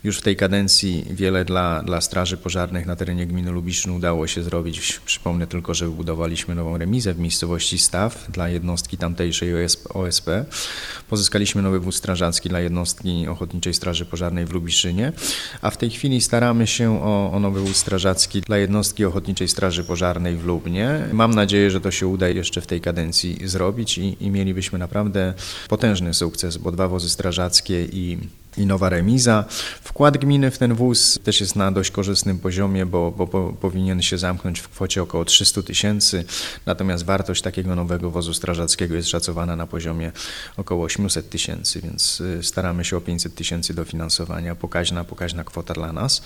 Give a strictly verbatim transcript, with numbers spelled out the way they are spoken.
Już w tej kadencji wiele dla, dla straży pożarnych na terenie gminy Lubiszyn udało się zrobić. Przypomnę tylko, że wybudowaliśmy nową remizę w miejscowości Staw dla jednostki tamtejszej O S P. Pozyskaliśmy nowy wóz strażacki dla jednostki Ochotniczej Straży Pożarnej w Lubiszynie, a w tej chwili staramy się o, o nowy wóz strażacki dla jednostki Ochotniczej Straży Pożarnej w Lubnie. Mam nadzieję, że to się uda jeszcze w tej kadencji zrobić i, i mielibyśmy naprawdę potężny sukces, bo dwa wozy strażackie i i nowa remiza. Wkład gminy w ten wóz też jest na dość korzystnym poziomie, bo, bo, bo powinien się zamknąć w kwocie około trzysta tysięcy, natomiast wartość takiego nowego wozu strażackiego jest szacowana na poziomie około osiemset tysięcy, więc staramy się o pięćset tysięcy dofinansowania, pokaźna, pokaźna kwota dla nas.